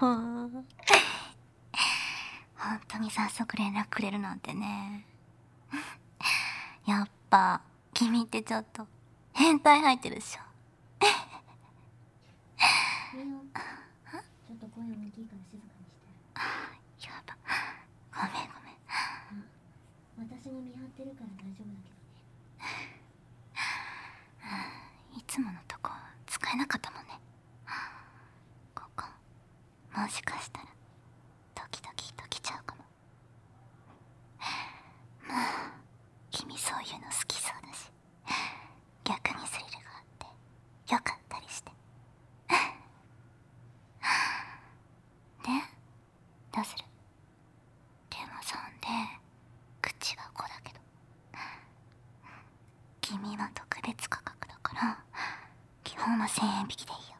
本当に早速連絡くれるなんてね。やっぱ君ってちょっと変態入ってるでしょ。 ミオ、ちょっと声大きいから静かにして。 やば、ごめんごめん。 私が見張ってるから大丈夫だけどね。 いつものとこ使えなかったもんね。ここもしかしたらドキドキときちゃうかも。まあ君そういうの好きそうだし、逆にスリルがあってよかったりして。でどうする？でもそんで口が5だけど、君は特別価格だから基本は1000円引きでいいよ。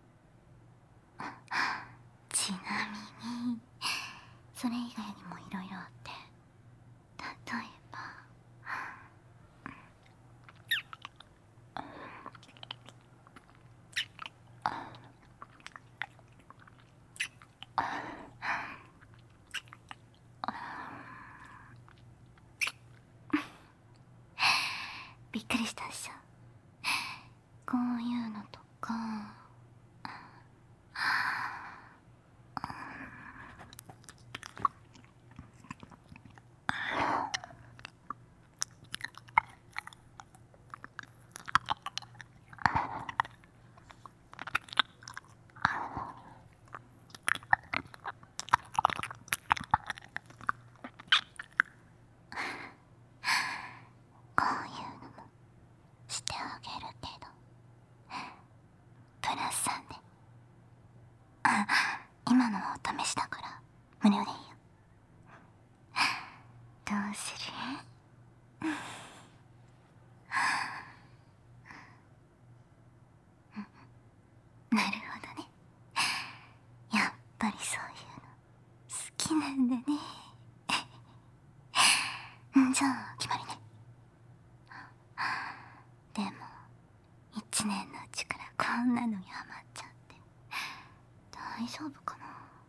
ちなみにそれ以外にもいろいろあって、例えばびっくりしたでしょ。こういうのとか、こういうのもしてあげるけどプラス3で。今のはお試しだから無料でいいよ。どうする？なるほどね。やっぱりそういうの好きなんだね。じゃあ決まりね。でも1年のうちからこんなのにハマっちゃって大丈夫かな。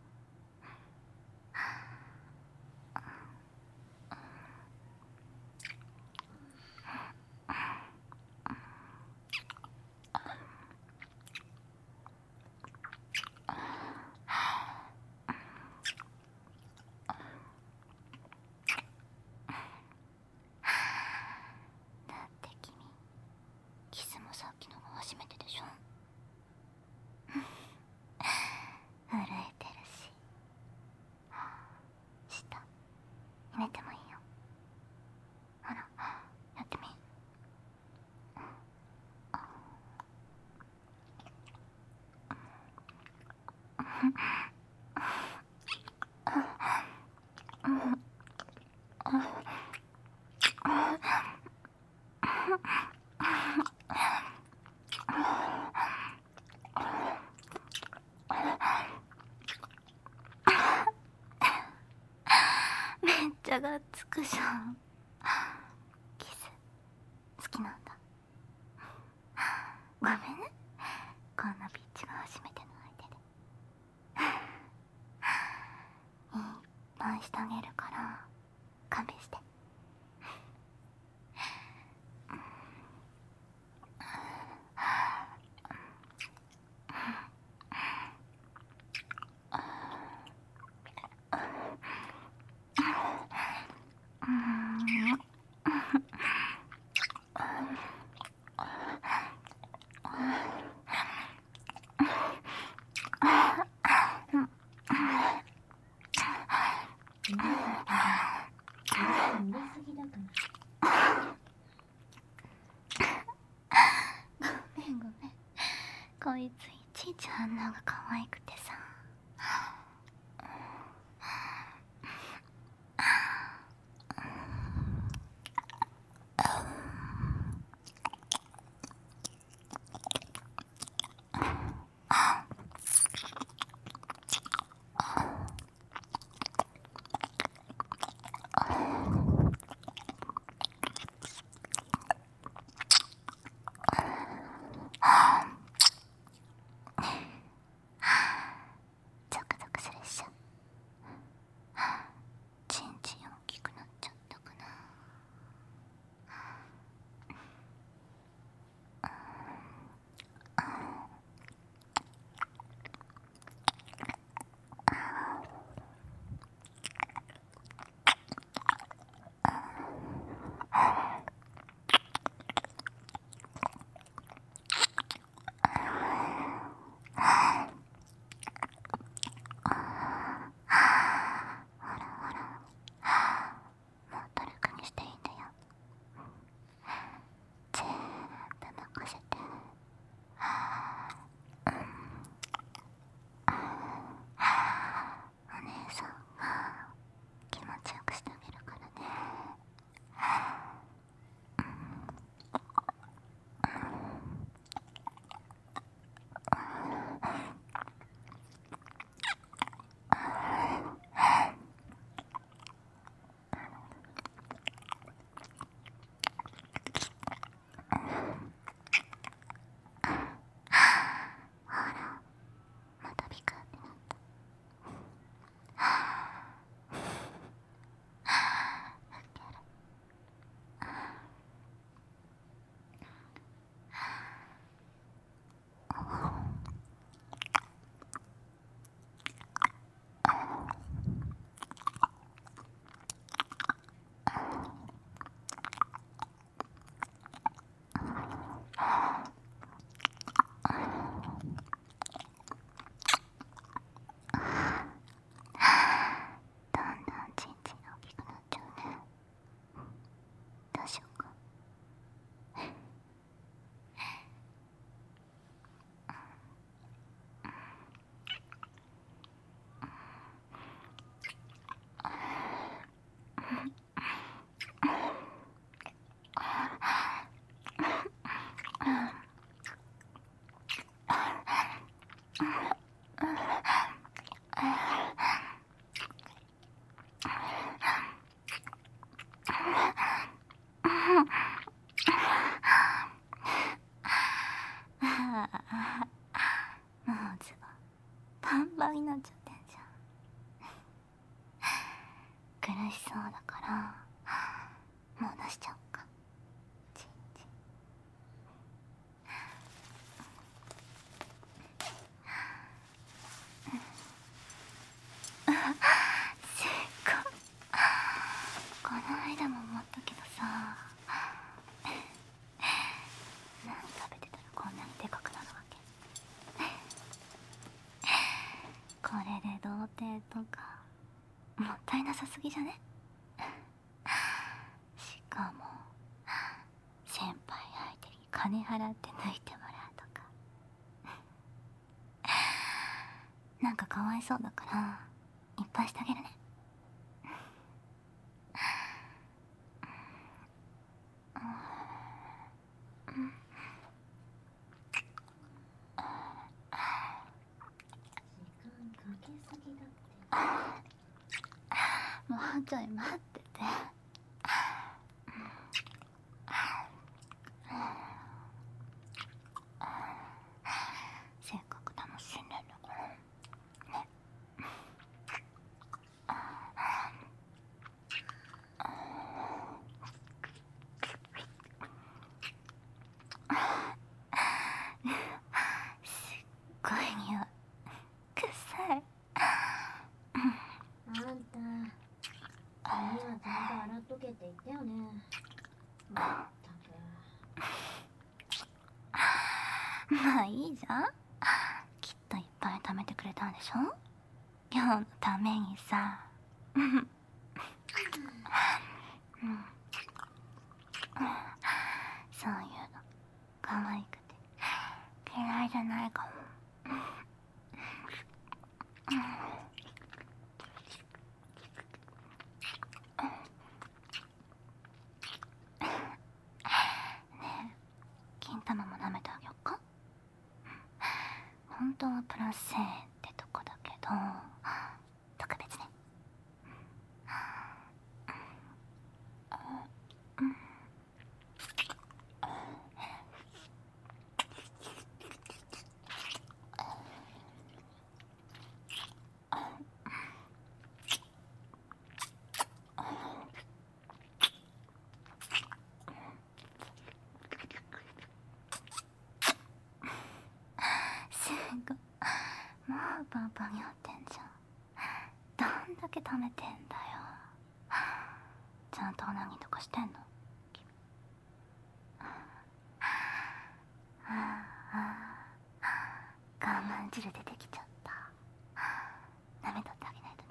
だって君キスもさっきのが初めてでしょ。震えてるし、舌入れてもいいよ。ほらやってみ。めっちゃがっつくじゃん。キス好きなんだ。ごめんね、こんなピッチが初めての相手で。いっぱいしてあげるから勘弁して。 濡れすぎだから。 ごめんごめん、こいついちいち反応が可愛くてさ。 なさすぎじゃね？しかも先輩相手に金払って抜いてもらうとかなんかかわいそうだからいっぱいしてあげるね。 かけすぎだって。 もうちょい待ってて。せっかく楽しんでんだからね。すっごい匂い。臭い。 あんた髪はちゃんと洗っとけって言ったよね。まったく。 まあいいじゃん。きっといっぱい貯めてくれたんでしょ、今日のためにさ。そういうの可愛くて嫌いじゃないかも。ねえ、金玉も舐めてあげよっか。本当はプラス1000円ってとこだけど特別ね。すごい、もうパンパンになってんじゃん。どんだけ貯めてんだよ。ちゃんとオナニーとかしてんの？我慢汁出てきちゃった。舐めとってあげないとね。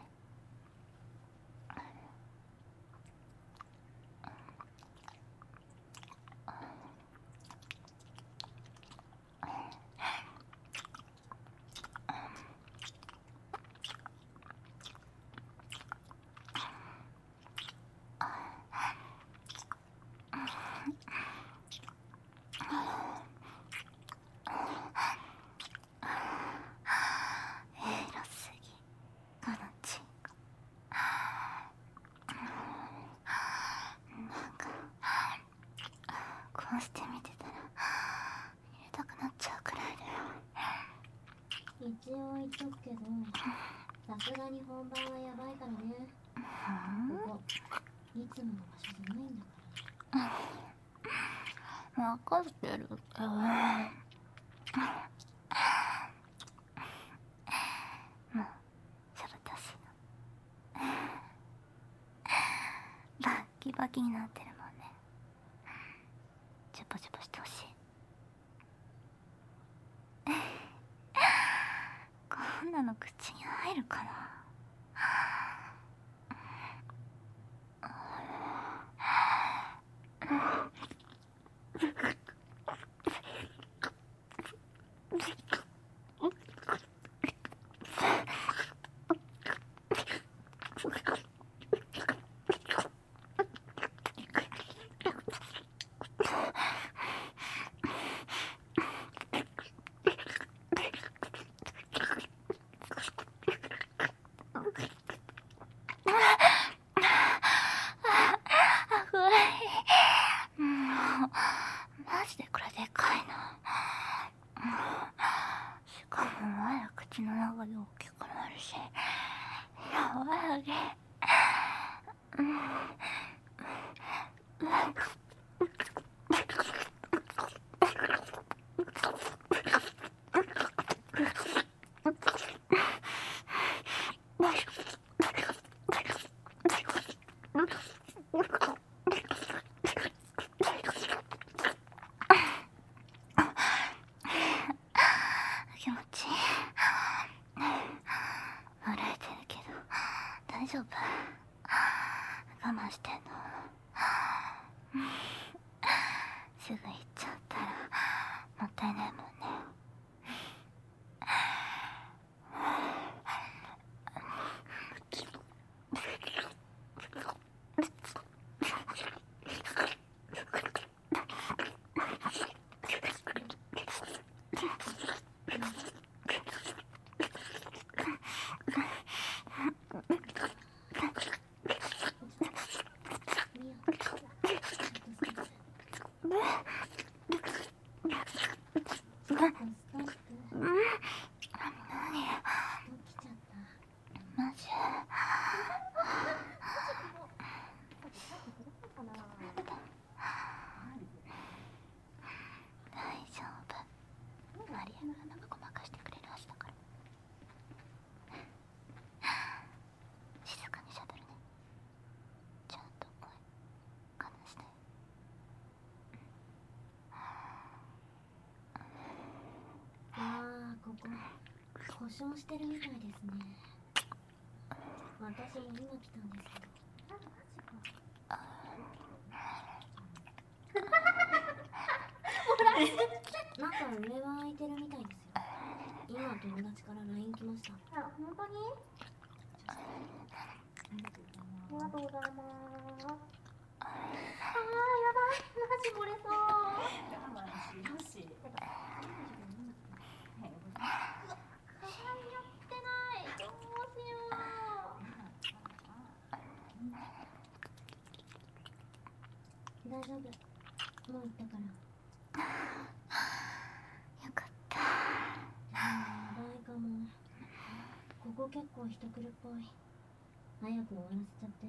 エロすぎこのチンコ。なんかこうして見てたら入れたくなっちゃうくらいだよ。 一応言っとくけど、さすがに本番はやばいからね。ここいつもの場所じゃないんだから。 分かってる。もうしゃぶったしバッキバキになってるもんね。チュポチュポしてほしい。こんなの口に入るかな。マジでこれでかいな。しかもまだ口の中で大きくなるし、やばいね。気持ちいい。震えてるけど大丈夫？ すぐ行っちゃったらもったいないもんね。 故障してるみたいですね。私も今来たんですけど。なんか上は空いてるみたいですよ。今友達から LINE 来ました。あ、本当に？ありがとうございます。やばい、マジ漏れそう。大丈夫、もう行ったから。 よかった。 やばいかも。ここ結構人来るっぽい。早く終わらせちゃって。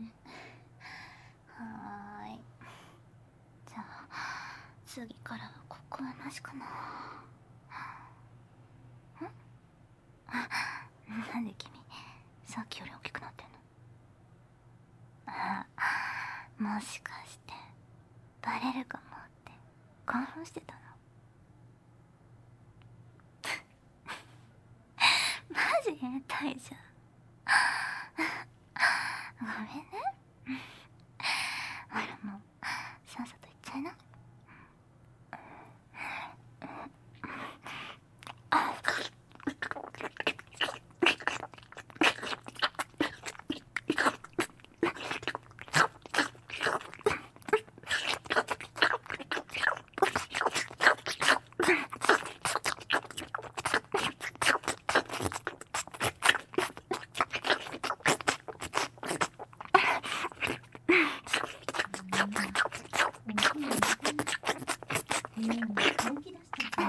はーい。じゃあ次からはここはなしかな。なんで君さっきより大きくなってんの？もしかしてバレるかもって興奮してたの？マジ変態じゃん。ごめんね。ほらもうさっさと行っちゃいな。 本気出しちゃった。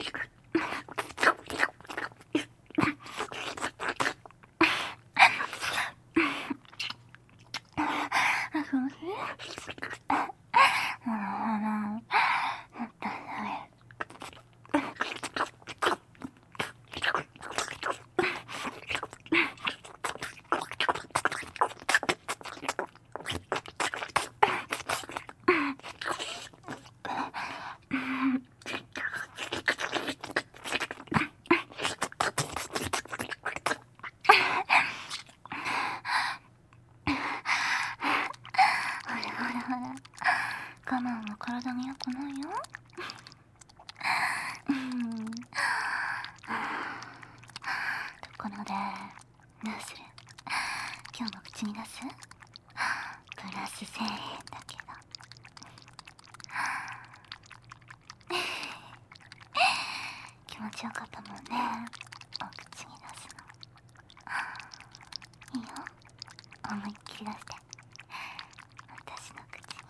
我慢は体に良くないよ。ところでどうする？今日も口に出す？プラス1000円だけど。気持ちよかったもんね、お口に出すの。いいよ、思いっきり出して、私の口に。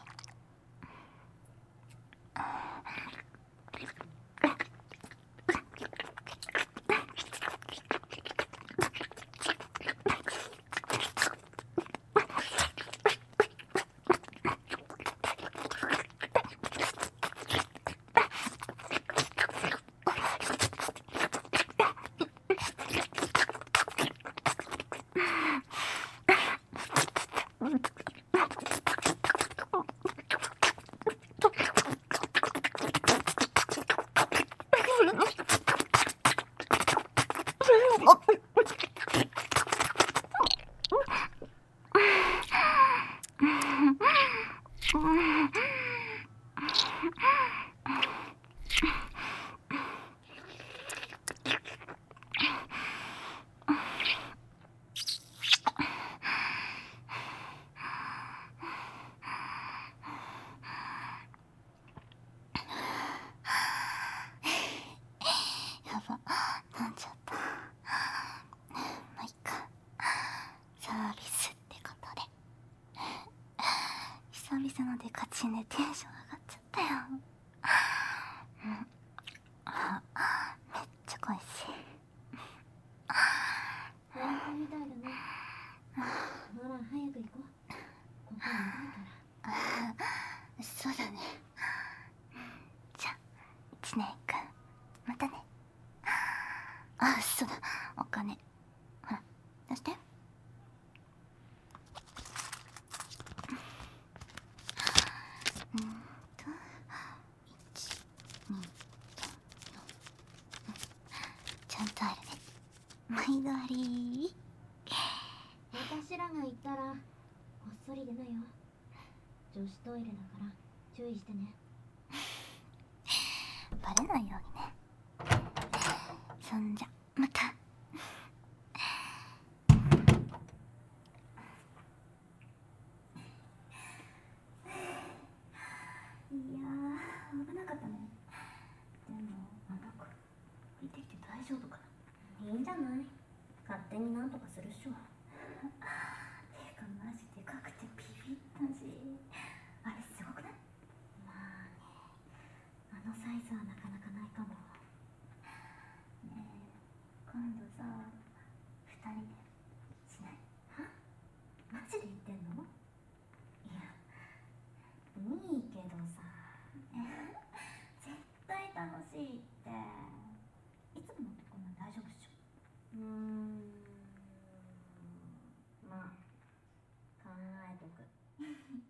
々のデカチンでテンション上がっちゃったよ。あ、めっちゃ恋しい。 本当みたいだね。ほら早く行こう。ここ長いから。 そうだね。じゃあ知念くんまたね。あ、そうだ、お金ほら出して。ちゃんとあるね。毎度あり。 私らが行ったらこっそり出なよ。女子トイレだから注意してね。 バレないようにね。そんじゃまた。いやー、危なかったね。でもなんか見てきて大丈夫かな。 いいんじゃない、勝手になんとかするっしょ。 てかマジでかくてビビったし、あれすごくない？まあね、あのサイズはなかなかないかも。ねえ、今度さ、2人でしない？は？マジで言ってんの？いや、 いいけどさ。 絶対楽しいって。いつものとこなら大丈夫っしょ。 まあ考えとく。